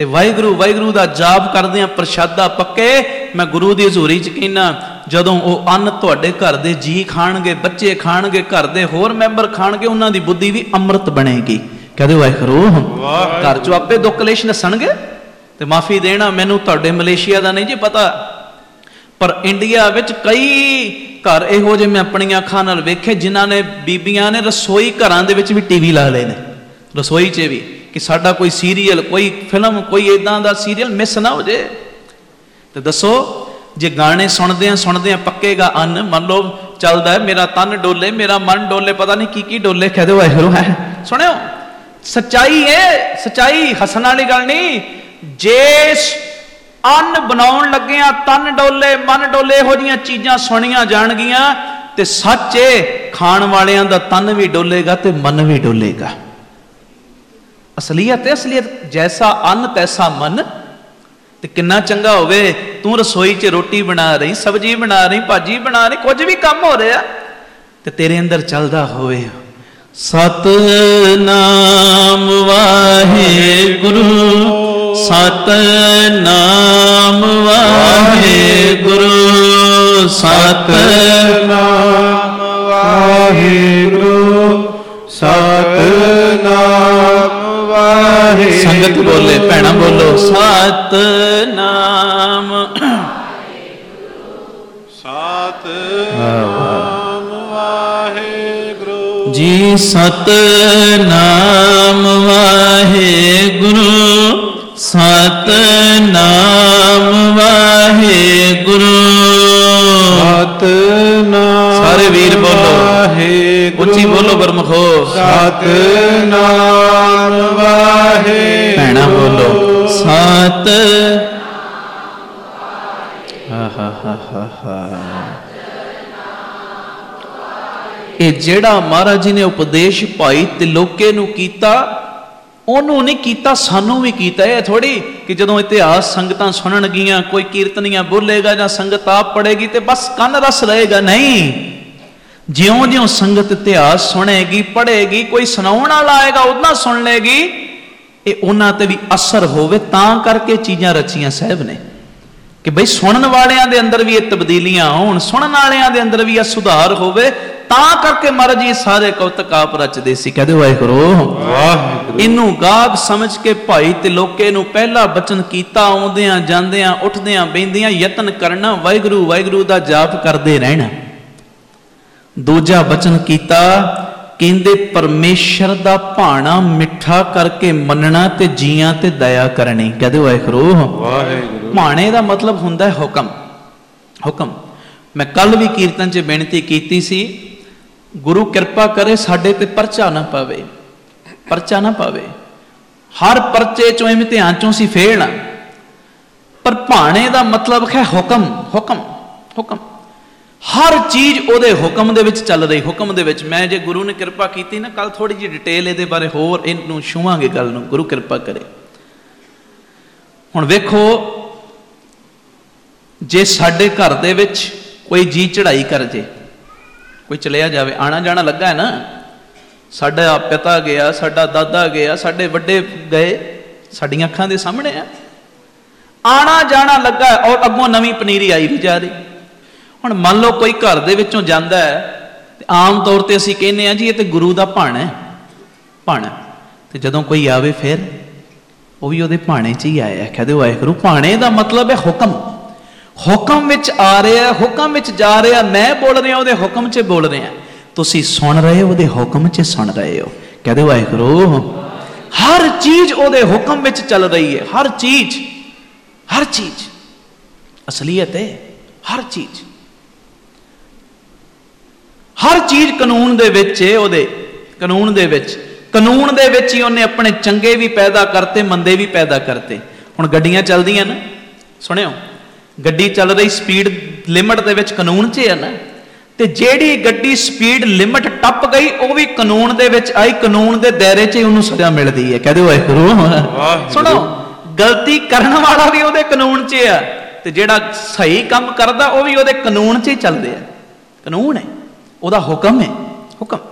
ਵਾਹਿਗੁਰੂ ਵਾਹਿਗੁਰੂ ਦਾ ਜਾਪ ਕਰਦੇ ਆ, ਪ੍ਰਸ਼ਾਦਾ ਪੱਕੇ। ਮੈਂ ਗੁਰੂ ਦੀ ਹਜ਼ੂਰੀ 'ਚ ਕਹਿੰਦਾ, ਜਦੋਂ ਉਹ ਅੰਨ ਤੁਹਾਡੇ ਘਰ ਦੇ ਜੀ ਖਾਣਗੇ, ਬੱਚੇ ਖਾਣਗੇ, ਘਰ ਦੇ ਹੋਰ ਮੈਂਬਰ ਖਾਣਗੇ, ਉਹਨਾਂ ਦੀ ਬੁੱਧੀ ਵੀ ਅੰਮ੍ਰਿਤ ਬਣੇਗੀ। ਕਹਦੇ ਵਾਹਿਗੁਰੂ। ਘਰ 'ਚੋਂ ਆਪੇ ਦੁੱਖ ਕਲੇਸ਼ ਨਸਣਗੇ ਤੇ ਮਾਫੀ ਦੇਣਾ। ਮੈਨੂੰ ਤੁਹਾਡੇ ਮਲੇਸ਼ੀਆ ਦਾ ਨਹੀਂ ਜੀ ਪਤਾ, ਪਰ ਇੰਡੀਆ ਵਿੱਚ ਕਈ ਘਰ ਇਹੋ ਜਿਹੇ ਮੈਂ ਆਪਣੀਆਂ ਅੱਖਾਂ ਨਾਲ ਵੇਖੇ, ਜਿਨ੍ਹਾਂ ਨੇ ਬੀਬੀਆਂ ਨੇ ਰਸੋਈ ਘਰਾਂ ਦੇ ਵਿੱਚ ਵੀ ਟੀਵੀ ਲਾ ਲਏ ਨੇ, ਰਸੋਈ 'ਚ ਵੀ, ਕਿ ਸਾਡਾ ਕੋਈ ਸੀਰੀਅਲ, ਕੋਈ ਫਿਲਮ, ਕੋਈ ਇਦਾਂ ਦਾ ਸੀਰੀਅਲ ਮਿਸ ਨਾ ਹੋ ਜੇ। ਤੇ ਦੱਸੋ, ਜੇ ਗਾਣੇ ਸੁਣਦੇ ਆ ਪੱਕੇਗਾ ਅੰਨ। ਮੰਨ ਲਓ ਚੱਲਦਾ ਹੈ, ਮੇਰਾ ਤਨ ਡੋਲੇ, ਮੇਰਾ ਮਨ ਡੋਲੇ, ਪਤਾ ਨਹੀਂ ਕੀ ਡੋਲੇ। ਕਹਦੇ ਵਾਹਿਗੁਰੂ ਹੈ। ਸੁਣਿਓ, ਸੱਚਾਈ ਹੈ, ਸੱਚਾਈ, ਹੱਸਣ ਵਾਲੀ ਗੱਲ ਨਹੀਂ। ਜੇ ਅੰਨ ਬਣਾਉਣ ਲੱਗਿਆ ਤਨ ਡੋਲੇ, ਮਨ ਡੋਲੇ, ਇਹੋ ਜਿਹੀਆਂ ਚੀਜ਼ਾਂ ਸੁਣੀਆਂ ਜਾਣਗੀਆਂ ਤੇ ਸੱਚ ਏ, ਖਾਣ ਵਾਲਿਆਂ ਦਾ ਤਨ ਵੀ ਡੋਲੇਗਾ ਤੇ ਮਨ ਵੀ ਡੋਲੇਗਾ। ਅਸਲੀਅਤ ਹੈ, ਅਸਲੀਅਤ। ਜੈਸਾ ਅੰਨ ਤੈਸਾ ਮਨ। ਤੇ ਕਿੰਨਾ ਚੰਗਾ ਹੋਵੇ, ਤੂੰ ਰਸੋਈ 'ਚ ਰੋਟੀ ਬਣਾ ਰਹੀ, ਸਬਜ਼ੀ ਬਣਾ ਰਹੀ, ਭਾਜੀ ਬਣਾ ਰਹੀ, ਕੁਝ ਵੀ ਕੰਮ ਹੋ ਰਿਹਾ ਤੇ ਤੇਰੇ ਅੰਦਰ ਚੱਲਦਾ ਹੋਵੇ ਸਤਿਨਾਮ ਵਾਹਿਗੁਰੂ, ਸਤਿਨਾਮ ਵਾਹਿਗੁਰੂ, ਸਤਿਨਾਮ ਵਾਹਿਗੁਰੂ, ਸਤਿਨਾਮ ਵਾਹਿਗੁਰੂ। ਸੰਗਤ ਬੋਲੇ, ਭੈਣਾਂ ਬੋਲੋ, ਸਤਿਨਾਮ ਸਤਿਨਾਮ ਵਾਹਿਗੁਰੂ ਜੀ, ਸਤਿਨਾਮ ਵਾਹਿਗੁਰੂ, ਸਤਿਨਾਮ ਵਾਹਿਗੁਰੂ, ਸਤਿਨਾਮ। ਸਾਰੇ ਵੀਰ ਬੋਲੋ, ਉੱਚੀ ਬੋਲੋ ਗੁਰਮੁਖੋ, ਸਤਿਨਾਮ ਵਾਹਿਗੁਰੂ। ਭੈਣਾਂ ਬੋਲੋ, ਸਤ। ਇਹ ਜਿਹੜਾ ਮਹਾਰਾਜ ਜੀ ਨੇ ਉਪਦੇਸ਼ ਭਾਈ ਤਿਲੋਕੇ ਨੂੰ ਕੀਤਾ, ਉਹਨੂੰ ਨਹੀਂ ਕੀਤਾ, ਸਾਨੂੰ ਵੀ ਕੀਤਾ। ਇਹ ਥੋੜੀ ਕਿ ਜਦੋਂ ਇਤਿਹਾਸ ਸੰਗਤਾਂ ਸੁਣਨਗੀਆਂ, ਕੋਈ ਕੀਰਤਨੀਆਂ ਬੋਲੇਗਾ ਜਾਂ ਸੰਗਤ ਆਪ ਪੜੇਗੀ ਤੇ ਬਸ ਕੰਨ ਰਸ ਰਹੇਗਾ। ਨਹੀਂ, ਜਿਉਂ-ਜਿਉਂ ਸੰਗਤ ਇਤਿਹਾਸ ਸੁਣੇਗੀ, ਪੜ੍ਹੇਗੀ, ਕੋਈ ਸੁਣਾਉਣ ਵਾਲਾ ਆਏਗਾ, ਉਹਨਾਂ ਸੁਣ ਲੇਗੀ, ਇਹ ਉਹਨਾਂ ਤੇ ਵੀ ਅਸਰ ਹੋਵੇ। ਤਾਂ ਕਰਕੇ ਚੀਜ਼ਾਂ ਰਚੀਆਂ ਸਾਹਿਬ ਨੇ ਕਿ ਬਈ ਸੁਣਨ ਵਾਲਿਆਂ ਦੇ ਅੰਦਰ ਵੀ ਇਹ ਤਬਦੀਲੀਆਂ ਹੋਣ, ਸੁਣਨ ਵਾਲਿਆਂ ਦੇ ਅੰਦਰ ਵੀ ਇਹ ਸੁਧਾਰ ਹੋਵੇ। ਤਾਂ ਕਰਕੇ ਮਹਾਰਾਜ ਜੀ ਸਾਰੇ ਕੌਤਕ ਆਪ ਰਚਦੇ ਸੀ। ਕਹਦੇ ਵਾਹਿਗੁਰੂ ਵਾਹਿਗੁਰੂ। ਇਹਨੂੰ ਗਾਗ ਸਮਝ ਕੇ ਭਾਈ ਤਿਲੋਕੇ ਨੂੰ ਪਹਿਲਾ ਬਚਨ ਕੀਤਾ, ਆਉਂਦਿਆਂ ਜਾਂਦਿਆਂ, ਉੱਠਦਿਆਂ ਬਹਿੰਦਿਆਂ ਯਤਨ ਕਰਨਾ, ਵਾਹਿਗੁਰੂ ਵਾਹਿਗੁਰੂ ਦਾ ਜਾਪ ਕਰਦੇ ਰਹਿਣਾ। ਦੂਜਾ ਬਚਨ ਕੀਤਾ, ਕਹਿੰਦੇ ਪਰਮੇਸ਼ਰ ਦਾ ਭਾਣਾ ਮਿੱਠਾ ਕਰਕੇ ਮੰਨਣਾ ਤੇ ਜੀਆਂ ਤੇ ਦਇਆ ਕਰਨੀ। ਕਹਦੇ ਵਾਹਿਗੁਰੂ ਵਾਹਿਗੁਰੂ। ਭਾਣੇ ਦਾ ਮਤਲਬ ਹੁੰਦਾ ਹੈ ਹੁਕਮ। ਹੁਕਮ। ਮੈਂ ਕੱਲ ਵੀ ਕੀਰਤਨ 'ਚ ਬੇਨਤੀ ਕੀਤੀ ਸੀ, ਗੁਰੂ ਕਿਰਪਾ ਕਰੇ ਸਾਡੇ ਤੇ ਪਰਚਾ ਨਾ ਪਾਵੇ, ਪਰਚਾ ਨਾ ਪਾਵੇ। ਹਰ ਪਰਚੇ 'ਚੋਂ ਇਮਤਿਹਾਨ 'ਚੋਂ ਅਸੀਂ ਫੇਲ ਆ, ਪਰ ਭਾਣੇ ਦਾ ਮਤਲਬ ਹੈ ਹੁਕਮ। ਹੁਕਮ, ਹੁਕਮ। ਹਰ ਚੀਜ਼ ਉਹਦੇ ਹੁਕਮ ਦੇ ਵਿੱਚ ਚੱਲ ਰਹੀ। ਹੁਕਮ ਦੇ ਵਿੱਚ ਮੈਂ, ਜੇ ਗੁਰੂ ਨੇ ਕਿਰਪਾ ਕੀਤੀ ਨਾ, ਕੱਲ ਥੋੜੀ ਜਿਹੀ ਡਿਟੇਲ ਇਹਦੇ ਬਾਰੇ ਹੋਰ ਇਹਨੂੰ ਛੂਵਾਂਗੇ ਗੱਲ ਨੂੰ, ਗੁਰੂ ਕਿਰਪਾ ਕਰੇ। ਹੁਣ ਵੇਖੋ, ਜੇ ਸਾਡੇ ਘਰ ਦੇ ਵਿੱਚ ਕੋਈ ਜੀ ਚੜ੍ਹਾਈ ਕਰ ਜੇ, ਕੋਈ ਚਲਿਆ ਜਾਵੇ, ਆਣਾ ਜਾਣਾ ਲੱਗਾ ਹੈ ਨਾ, ਸਾਡਾ ਪਿਤਾ ਗਿਆ, ਸਾਡਾ ਦਾਦਾ ਗਿਆ, ਸਾਡੇ ਵੱਡੇ ਗਏ, ਸਾਡੀਆਂ ਅੱਖਾਂ ਦੇ ਸਾਹਮਣੇ ਆ, ਆਣਾ ਜਾਣਾ ਲੱਗਾ, ਔਰ ਅੱਗੋਂ ਨਵੀਂ ਪਨੀਰੀ ਆਈ ਵੀ ਜਾ ਰਹੀ। ਹੁਣ ਮੰਨ ਲਓ ਕੋਈ ਘਰ ਦੇ ਵਿੱਚੋਂ ਜਾਂਦਾ ਹੈ, ਤੇ ਆਮ ਤੌਰ ਤੇ ਅਸੀਂ ਕਹਿੰਦੇ ਆ ਜੀ ਇਹ ਤੇ ਗੁਰੂ ਦਾ ਭਾਣਾ ਹੈ, ਭਾਣਾ। ਤੇ ਜਦੋਂ ਕੋਈ ਆਵੇ ਫਿਰ ਉਹ ਵੀ ਉਹਦੇ ਭਾਣੇ 'ਚ ਹੀ ਆਇਆ। ਕਹਦੇ ਵਾਹਿਗੁਰੂ। ਭਾਣੇ ਦਾ ਮਤਲਬ ਹੈ ਹੁਕਮ। ਹੁਕਮ ਵਿੱਚ ਆ ਰਿਹਾ, ਹੁਕਮ ਵਿੱਚ ਜਾ ਰਿਹਾ, ਮੈਂ ਬੋਲ ਰਿਹਾ, ਉਹਦੇ ਹੁਕਮ 'ਚ ਬੋਲ ਰਿਹਾ, ਤੁਸੀਂ ਸੁਣ ਰਹੇ ਹੋ, ਉਹਦੇ ਹੁਕਮ 'ਚ ਸੁਣ ਰਹੇ ਹੋ। ਕਹਦੇ ਵਾਹਿਗੁਰੂ। ਹਰ ਚੀਜ਼ ਉਹਦੇ ਹੁਕਮ ਵਿੱਚ ਚੱਲ ਰਹੀ ਹੈ, ਹਰ ਚੀਜ਼, ਹਰ ਚੀਜ਼ ਅਸਲੀਅਤ ਹੈ। ਹਰ ਚੀਜ਼, ਹਰ ਚੀਜ਼ ਕਾਨੂੰਨ ਦੇ ਵਿੱਚ ਹੈ। ਉਹਦੇ ਕਾਨੂੰਨ ਦੇ ਵਿੱਚ, ਕਾਨੂੰਨ ਦੇ ਵਿੱਚ ਹੀ ਉਹਨੇ ਆਪਣੇ ਚੰਗੇ ਵੀ ਪੈਦਾ ਕਰਤੇ, ਮੰਦੇ ਵੀ ਪੈਦਾ ਕਰਤੇ। ਹੁਣ ਗੱਡੀਆਂ ਚੱਲਦੀਆਂ ਨਾ, ਸੁਣਿਓ, ਗੱਡੀ ਚੱਲ ਰਹੀ ਸਪੀਡ ਲਿਮਟ ਦੇ ਵਿੱਚ, ਕਾਨੂੰਨ 'ਚ ਹੈ ਨਾ, ਤੇ ਜਿਹੜੀ ਗੱਡੀ ਸਪੀਡ ਲਿਮਟ ਟੱਪ ਗਈ, ਉਹ ਵੀ ਕਾਨੂੰਨ ਦੇ ਵਿੱਚ ਆਈ, ਕਾਨੂੰਨ ਦੇ ਦਾਇਰੇ 'ਚ ਹੀ ਉਹਨੂੰ ਸਜ਼ਾ ਮਿਲਦੀ ਹੈ। ਕਹਦੇ ਵਾਹਿਗੁਰੂ। ਸੁਣੋ, ਗਲਤੀ ਕਰਨ ਵਾਲਾ ਵੀ ਉਹਦੇ ਕਾਨੂੰਨ 'ਚ ਆ, ਤੇ ਜਿਹੜਾ ਸਹੀ ਕੰਮ ਕਰਦਾ ਉਹ ਵੀ ਉਹਦੇ ਕਾਨੂੰਨ 'ਚ ਹੀ ਚੱਲਦੇ ਆ। ਕਾਨੂੰਨ ਹੈ, ਉਹਦਾ ਹੁਕਮ ਹੈ, ਹੁਕਮ।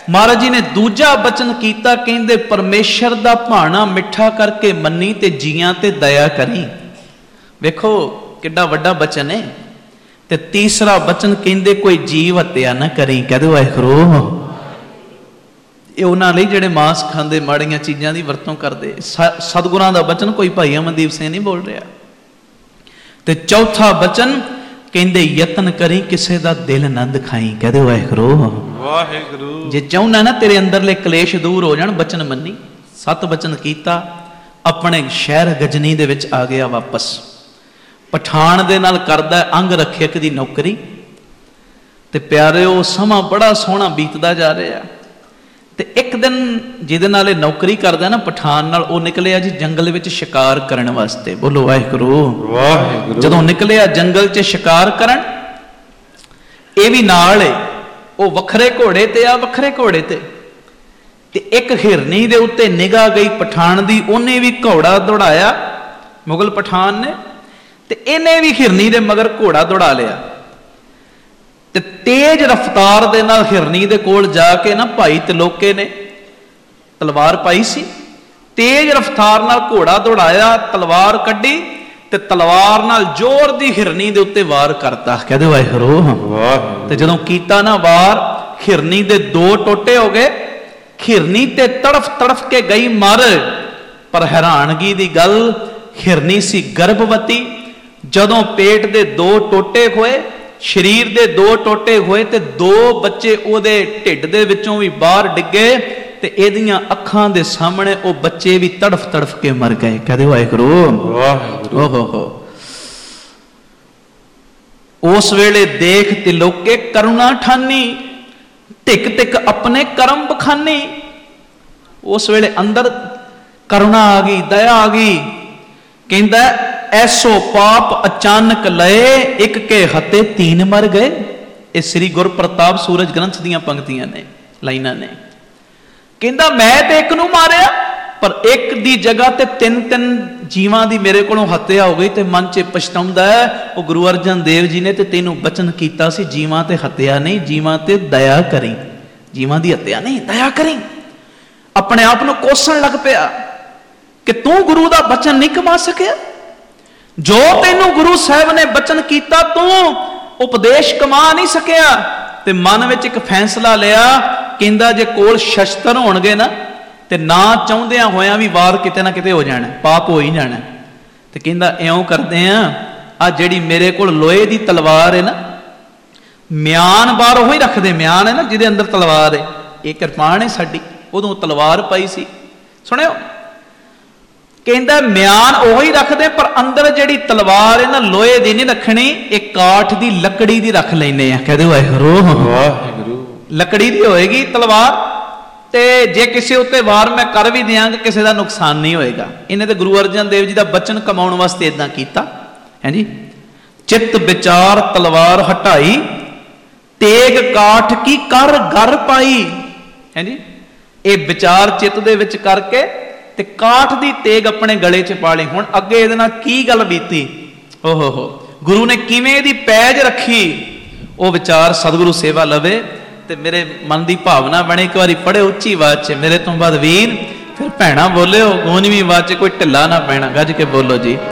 ਮਹਾਰਾਜ ਜੀ ਨੇ ਦੂਜਾ ਬਚਨ ਕੀਤਾ, ਕਹਿੰਦੇ ਪਰਮੇਸ਼ਰ ਦਾ ਭਾਣਾ ਮਿੱਠਾ ਕਰਕੇ ਮੰਨੀ ਤੇ ਜੀਆਂ ਤੇ ਦਇਆ ਕਰੀ। ਵੇਖੋ ਕਿੱਡਾ ਵੱਡਾ ਬਚਨ ਹੈ। ਤੇ ਤੀਸਰਾ ਬਚਨ ਕਹਿੰਦੇ ਕੋਈ ਜੀਵ ਹੱਤਿਆ ਨਾ ਕਰੀ। ਕਹਦੇ ਵਾਹਿਗੁਰੂ। ਇਹ ਉਹਨਾਂ ਲਈ ਜਿਹੜੇ ਮਾਸ ਖਾਂਦੇ, ਮਾੜੀਆਂ ਚੀਜ਼ਾਂ ਦੀ ਵਰਤੋਂ ਕਰਦੇ। ਸਤਿਗੁਰਾਂ ਦਾ ਬਚਨ ਕੋਈ ਭਾਈ ਅਮਨਦੀਪ ਸਿੰਘ ਨਹੀਂ ਬੋਲ ਰਿਹਾ। ਤੇ ਚੌਥਾ ਬਚਨ ਕਹਿੰਦੇ ਯਤਨ ਕਰੀ ਕਿਸੇ ਦਾ ਦਿਲ ਨਾ ਦਿਖਾਈ। ਕਹਦੇ ਵਾਹਿਗੁਰੂ ਵਾਹਿਗੁਰੂ। ਜੇ ਚਾਹੁੰਦਾ ਨਾ ਤੇਰੇ ਅੰਦਰਲੇ ਕਲੇਸ਼ ਦੂਰ ਹੋ ਜਾਣ, ਬਚਨ ਮੰਨੀ। 7 ਬਚਨ ਕੀਤਾ, ਆਪਣੇ ਸ਼ਹਿਰ ਗਜਨੀ ਦੇ ਵਿੱਚ ਆ ਗਿਆ ਵਾਪਸ। ਪਠਾਨ ਦੇ ਨਾਲ ਕਰਦਾ ਅੰਗ ਰੱਖਿਅਕ ਦੀ ਨੌਕਰੀ। ਤੇ ਪਿਆਰਿਓ ਸਮਾਂ ਬੜਾ ਸੋਹਣਾ ਬੀਤਦਾ ਜਾ ਰਿਹਾ। ਤੇ ਇੱਕ ਦਿਨ ਜਿਹਦੇ ਨਾਲ ਇਹ ਨੌਕਰੀ ਕਰਦਾ ਨਾ ਪਠਾਨ ਨਾਲ, ਉਹ ਨਿਕਲਿਆ ਜੀ ਜੰਗਲ ਵਿੱਚ ਸ਼ਿਕਾਰ ਕਰਨ ਵਾਸਤੇ। ਬੋਲੋ ਵਾਹਿਗੁਰੂ ਵਾਹਿਗੁਰੂ। ਜਦੋਂ ਨਿਕਲਿਆ ਜੰਗਲ 'ਚ ਸ਼ਿਕਾਰ ਕਰਨ, ਇਹ ਵੀ ਨਾਲ ਏ। ਉਹ ਵੱਖਰੇ ਘੋੜੇ ਤੇ ਆ, ਵੱਖਰੇ ਘੋੜੇ ਤੇ ਇੱਕ ਹਿਰਨੀ ਦੇ ਉੱਤੇ ਨਿਗਾਹ ਗਈ ਪਠਾਨ ਦੀ। ਉਹਨੇ ਵੀ ਘੋੜਾ ਦੌੜਾਇਆ, ਮੁਗਲ ਪਠਾਨ ਨੇ, ਤੇ ਇਹਨੇ ਵੀ ਹਿਰਨੀ ਦੇ ਮਗਰ ਘੋੜਾ ਦੌੜਾ ਲਿਆ। ਤੇ ਤੇਜ਼ ਰਫ਼ਤਾਰ ਦੇ ਨਾਲ ਹਿਰਨੀ ਦੇ ਕੋਲ ਜਾ ਕੇ ਨਾ ਭਾਈ ਤਿਲੋਕੇ ਨੇ ਤਲਵਾਰ ਪਾਈ ਸੀ, ਤੇਜ਼ ਰਫ਼ਤਾਰ ਨਾਲ ਘੋੜਾ ਦੌੜਾਇਆ, ਤਲਵਾਰ ਕੱਢੀ ਤੇ ਤਲਵਾਰ ਨਾਲ ਜ਼ੋਰ ਦੀ ਹਿਰਨੀ ਦੇ ਉੱਤੇ ਵਾਰ ਕਰਤਾ। ਕਹਿੰਦੇ ਵਾਹਿਗੁਰੂ। ਤੇ ਜਦੋਂ ਕੀਤਾ ਨਾ ਵਾਰ, ਹਿਰਨੀ ਦੇ 2 ਟੋਟੇ ਹੋ ਗਏ। ਹਿਰਨੀ ਤੇ ਤੜਫ ਤੜਫ ਕੇ ਗਈ ਮਰ। ਪਰ ਹੈਰਾਨਗੀ ਦੀ ਗੱਲ, ਹਿਰਨੀ ਸੀ ਗਰਭਵਤੀ। ਜਦੋਂ ਪੇਟ ਦੇ 2 ਟੋਟੇ ਹੋਏ, ਸਰੀਰ ਦੇ 2 ਟੋਟੇ ਹੋਏ, ਤੇ 2 ਬੱਚੇ ਉਹਦੇ ਢਿੱਡ ਦੇ ਵਿੱਚੋਂ ਵੀ ਬਾਹਰ ਡਿੱਗੇ। ਤੇ ਇਹਦੀਆਂ ਅੱਖਾਂ ਦੇ ਸਾਹਮਣੇ ਉਹ ਬੱਚੇ ਵੀ ਤੜਫ ਤੜਫ ਕੇ ਮਰ ਗਏ। ਕਹਦੇ ਵਾਹਿਗੁਰੂ ਵਾਹਿਗੁਰੂ। ਓਹੋ। ਉਸ ਵੇਲੇ ਦੇਖ ਤਿਲੋਕੇ ਕਰੁਣਾ ਠਾਨੀ, ਟਿਕ ਟਿਕ ਆਪਣੇ ਕਰਮ ਬਖਾਨੀ। ਉਸ ਵੇਲੇ ਅੰਦਰ ਕਰੁਣਾ ਆ ਗਈ, ਦਇਆ ਆ ਗਈ। ਕਹਿੰਦਾ ਐਸੋ ਪਾਪ ਅਚਾਨਕ ਲਏ, ਇੱਕ ਕੇ ਹੱਤੇ 3 ਮਰ ਗਏ। ਇਹ ਸ੍ਰੀ ਗੁਰਪ੍ਰਤਾਪ ਸੂਰਜ ਗ੍ਰੰਥ ਦੀਆਂ ਪੰਕਤੀਆਂ ਨੇ, ਲਾਈਨਾਂ ਨੇ। ਕਹਿੰਦਾ ਮੈਂ ਤੇ ਇੱਕ ਨੂੰ ਮਾਰਿਆ, ਪਰ ਇੱਕ ਦੀ ਜਗ੍ਹਾ ਤੇ 3 ਜੀਵਾਂ ਦੀ ਮੇਰੇ ਕੋਲੋਂ ਹੱਤਿਆ ਹੋ ਗਈ। ਤੇ ਮਨ 'ਚ ਪਛਤਾਉਂਦਾ ਹੈ। ਉਹ ਗੁਰੂ ਅਰਜਨ ਦੇਵ ਜੀ ਨੇ ਤੇ ਤੈਨੂੰ ਬਚਨ ਕੀਤਾ ਸੀ, ਜੀਵਾਂ ਤੇ ਹੱਤਿਆ ਨਹੀਂ, ਜੀਵਾਂ ਤੇ ਦਇਆ ਕਰੀ। ਜੀਵਾਂ ਦੀ ਹੱਤਿਆ ਨਹੀਂ, ਦਇਆ ਕਰੀ। ਆਪਣੇ ਆਪ ਨੂੰ ਕੋਸਣ ਲੱਗ ਪਿਆ ਕਿ ਤੂੰ ਗੁਰੂ ਦਾ ਬਚਨ ਨਹੀਂ ਕਮਾ ਸਕਿਆ। ਜੋ ਤੈਨੂੰ ਗੁਰੂ ਸਾਹਿਬ ਨੇ ਬਚਨ ਕੀਤਾ, ਤੂੰ ਉਪਦੇਸ਼ ਕਮਾ ਨਹੀਂ ਸਕਿਆ। ਤੇ ਮਨ ਵਿੱਚ ਇੱਕ ਫੈਸਲਾ ਲਿਆ। ਕਹਿੰਦਾ ਜੇ ਕੋਲ ਸ਼ਸਤਰ ਹੋਣਗੇ ਨਾ, ਤੇ ਨਾ ਚਾਹੁੰਦਿਆਂ ਹੋਇਆਂ ਵੀ ਵਾਰ ਕਿਤੇ ਨਾ ਕਿਤੇ ਹੋ ਜਾਣਾ, ਪਾਪ ਹੋ ਹੀ ਜਾਣਾ। ਤੇ ਕਹਿੰਦਾ ਇਉਂ ਕਰਦੇ ਆ ਜਿਹੜੀ ਮੇਰੇ ਕੋਲ ਲੋਹੇ ਦੀ ਤਲਵਾਰ ਹੈ ਨਾ, ਮਿਆਨ ਬਾਹਰ ਉਹੀ ਰੱਖਦੇ, ਮਿਆਨ ਹੈ ਨਾ ਜਿਹਦੇ ਅੰਦਰ ਤਲਵਾਰ ਹੈ, ਇਹ ਕਿਰਪਾਨ ਹੈ ਸਾਡੀ। ਉਦੋਂ ਤਲਵਾਰ ਪਾਈ ਸੀ, ਸੁਣਿਓ। ਕਹਿੰਦਾ ਮਿਆਨ ਉਹੀ ਰੱਖਦੇ, ਪਰ ਅੰਦਰ ਜਿਹੜੀ ਤਲਵਾਰ ਹੈ ਨਾ, ਲੋਹੇ ਦੀ ਨਹੀਂ ਰੱਖਣੀ, ਇਹ ਕਾਠ ਦੀ ਲੱਕੜੀ ਦੀ ਰੱਖ ਲੈਨੇ ਆ। ਕਹਦੇ ਵਾਹਿਗੁਰੂ ਵਾਹਿਗੁਰੂ। ਲੱਕੜੀ ਦੀ ਹੋਏਗੀ ਤਲਵਾਰ, ਤੇ ਜੇ ਕਿਸੇ ਉੱਤੇ ਵਾਰ ਮੈਂ ਕਰ ਵੀ ਦਿਆਂਗਾ, ਕਿਸੇ ਦਾ ਨੁਕਸਾਨ ਨਹੀਂ ਹੋਏਗਾ। ਇਹਨੇ ਤੇ ਗੁਰੂ ਅਰਜਨ ਦੇਵ ਜੀ ਦਾ ਬਚਨ ਕਮਾਉਣ ਵਾਸਤੇ ਇਦਾਂ ਕੀਤਾ ਹੈ ਜੀ। ਚਿੱਤ ਵਿਚਾਰ ਤਲਵਾਰ ਹਟਾਈ, ਤੇਗ ਕਾਠ ਕੀ ਕਰ ਗਰ ਪਾਈ ਹੈ ਜੀ। ਇਹ ਵਿਚਾਰ ਚਿੱਤ ਦੇ ਵਿੱਚ ਕਰਕੇ ਤੇ ਕਾਠ ਦੀ ਤੇਗ ਆਪਣੇ ਗਲੇ 'ਚ ਪਾ ਲਈ। ਹੁਣ ਅੱਗੇ ਇਹਦੇ ਨਾਲ ਕੀ ਗੱਲ ਬੀਤੀ, ਓਹੋ ਹੋ, ਗੁਰੂ ਨੇ ਕਿਵੇਂ ਇਹਦੀ ਪੈਜ ਰੱਖੀ, ਉਹ ਵਿਚਾਰ ਸਤਿਗੁਰੂ ਸੇਵਾ ਲਵੇ ਤੇ ਮੇਰੇ ਮਨ ਦੀ ਭਾਵਨਾ ਬਣੇ। ਇੱਕ ਵਾਰੀ ਪੜ੍ਹੇ ਉੱਚੀ ਆਵਾਜ਼ 'ਚ, ਮੇਰੇ ਤੋਂ ਬਾਅਦ ਵੀਰ ਫਿਰ ਭੈਣਾ ਬੋਲਿਓ, ਗੂੰਜਵੀਂ ਆਵਾਜ਼ 'ਚ, ਕੋਈ ਢਿੱਲਾ ਨਾ ਪੈਣਾ, ਗੱਜ ਕੇ ਬੋਲੋ ਜੀ।